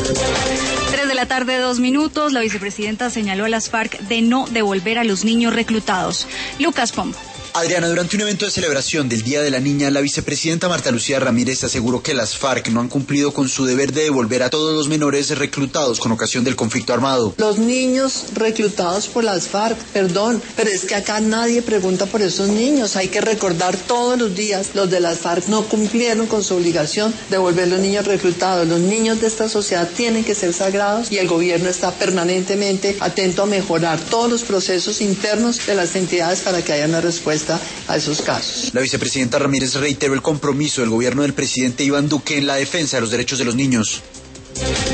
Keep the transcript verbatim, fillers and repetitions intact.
Tres de la tarde, dos minutos. La vicepresidenta señaló a las FARC de no devolver a los niños reclutados. Lucas Pombo. Adriana, durante un evento de celebración del Día de la Niña, la vicepresidenta Marta Lucía Ramírez aseguró que las FARC no han cumplido con su deber de devolver a todos los menores reclutados con ocasión del conflicto armado. Los niños reclutados por las FARC, perdón, pero es que acá nadie pregunta por esos niños. Hay que recordar todos los días, los de las FARC no cumplieron con su obligación de devolver los niños reclutados. Los niños de esta sociedad tienen que ser sagrados y el gobierno está permanentemente atento a mejorar todos los procesos internos de las entidades para que haya una respuesta a esos casos. La vicepresidenta Ramírez reiteró el compromiso del gobierno del presidente Iván Duque en la defensa de los derechos de los niños.